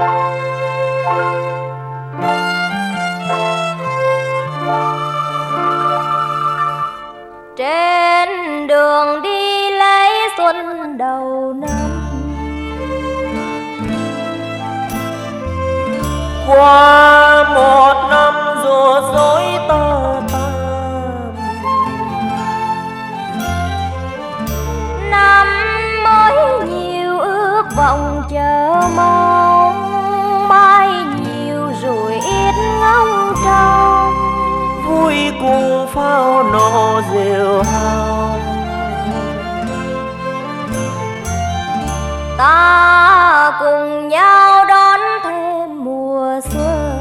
Trên đường đi lấy xuân đầu năm, qua một năm rủa rối tơ tằm, năm mới nhiều ước vọng chờ mong, mai nhiều rồi ít ngóng trông, vui cùng pháo nổ rượu hồng. Ta cùng nhau đón thêm mùa xuân.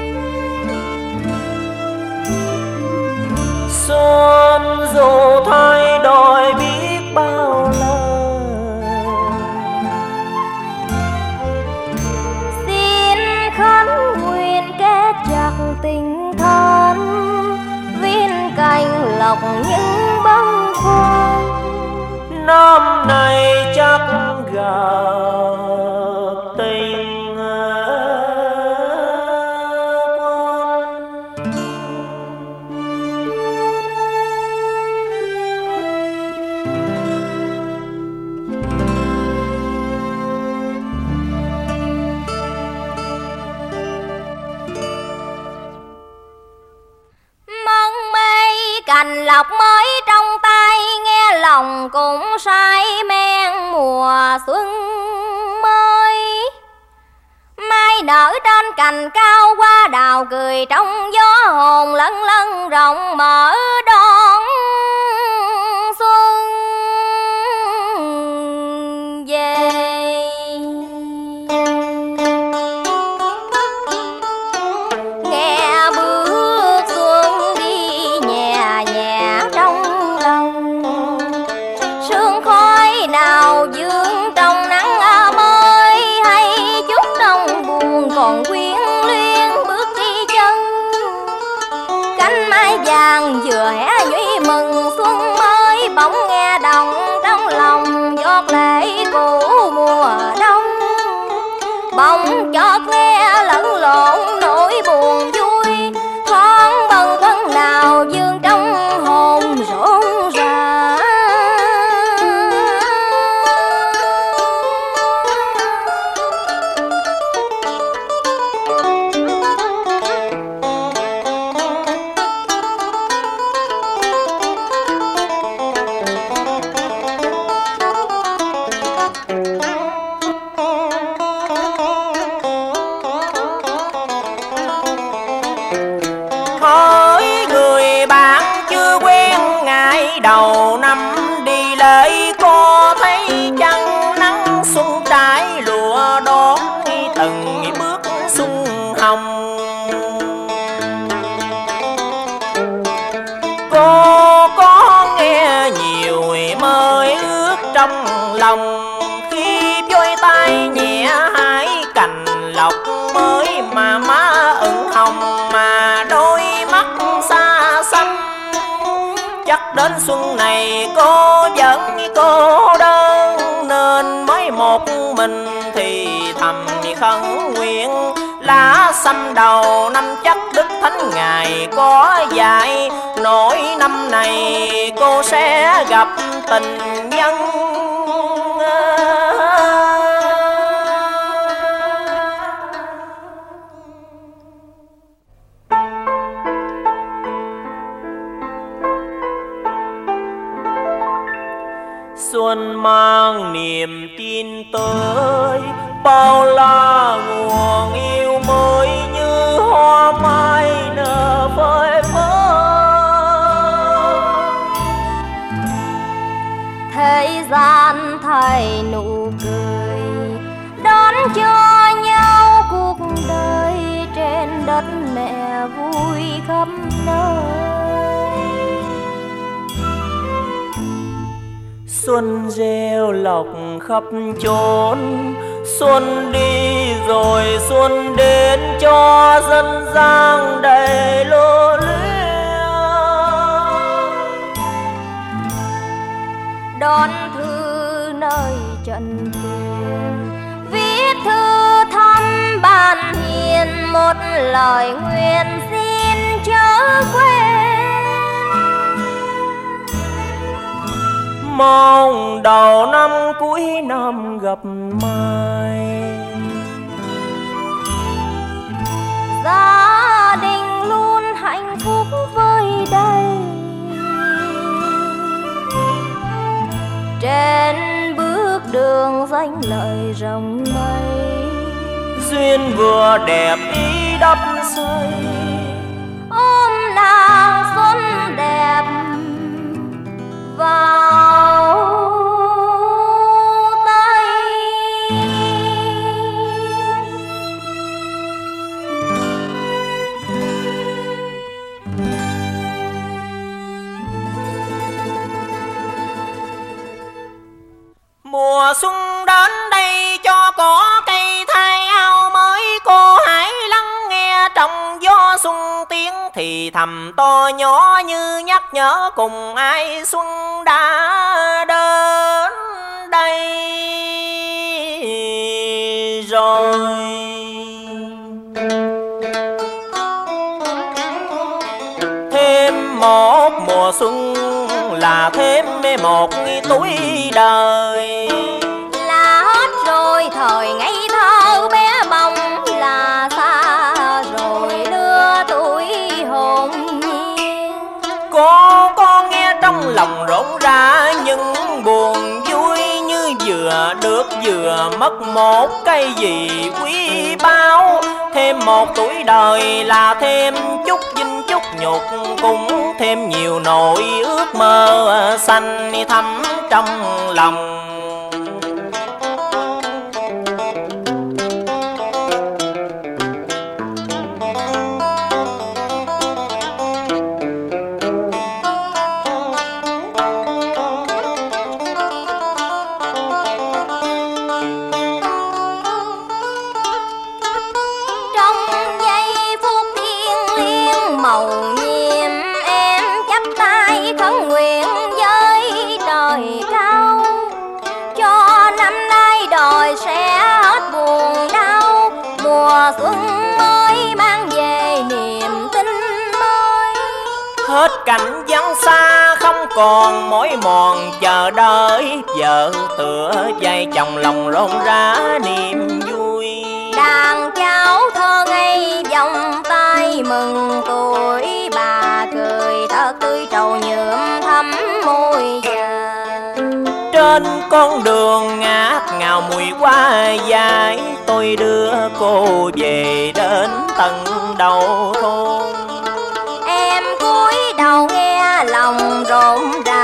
Xuân dù thay đổi biết bao lần, xin khấn nguyện kết chặt tình thân, viên cành lọc những bâng khuâng. năm nay chắc gặp tình quân. Mong mây cành lọc mới trong tay, nghe lòng cũng say men mùa xuân mới. Mai nở trên cành cao, hoa đào cười trong gió, hồn lân lân rộng mở đón xuân về. Nghe bước xuân đi nhẹ nhẹ trong lòng, sương khói nào dương trong nắng mới, hay chút trong buồn còn quyến luyến bước đi chân. Cánh mai vàng vừa hé nhụy mừng xuân mới, bỗng nghe đồng trong lòng giọt lệ cũ mùa đông. Bỗng chợt nghe lẫn lộn nỗi buồn vui, thoáng bâng khuâng nào dương trong hồn rộn rã. Hỡi người bạn chưa quen ngày đầu năm, đi lễ có thấy chăng nắng xuân trái lụa đón từng bước xuân hồng. Cô có nghe nhiều mới ước trong lòng, khi vôi tay nhẹ hái cành lộc mới mà má ửng hồng, mà đôi mắt xa xăm. Chắc đến xuân này cô vẫn cô đơn, nên mới một mình thì thầm khấn nguyện. Lá xăm đầu năm chắc Đức Thánh Ngài có dạy, nỗi năm này cô sẽ gặp tình nhân. Xuân mang niềm tin tới, bao la nguồn yêu mới như hoa mai nở phơi phới. Thế gian thay nụ cười, đón cho nhau cuộc đời, trên đất mẹ vui khắp nơi. Xuân gieo lộc khắp chốn, xuân đi rồi xuân đến cho dân gian đầy lô liêu. Đón thư nơi trần tiền, viết thư thăm một lời nguyện xin chớ quên. Mong đầu năm cuối năm gặp mai, gia đình luôn hạnh phúc với đây. Trên bước đường danh lợi rộng mây, duyên vừa đẹp ý đắp xây. ôm nàng xuân đẹp vào tay. Mùa xuân đến đây cho cỏ cây thay áo mới, cô hãy lắng nghe trong gió xuân tiếng thì thầm to nhỏ như nhắc nhở cùng ai xuân đã đến đây rồi. Thêm một mùa xuân là thêm một tuổi đời, Là hết rồi thời ngây thơ bé bỏng, là xa rồi lứa tuổi hồn nhiên. Có nghe trong lòng rộn rã những buồn vui, như vừa được vừa mất một cái gì quý báu. Thêm một tuổi đời là thêm chút vinh chút nhục, cũng thêm nhiều nỗi ước mơ xanh thắm trong lòng. Xuân mới mang về niềm tin mới. Hết cảnh vắng xa không còn mỏi mòn chờ đợi, vợ tựa vai chồng lòng rộn rã niềm vui. Đàn cháu thơ ngây vòng tay mừng tuổi, bà cười thật tươi trầu nhuộm thắm môi vàng. Trên con đường ngát ngào mùi hoa dài, tôi đưa cô về đến tận đầu thôn. Em cúi đầu nghe lòng rộn ràng,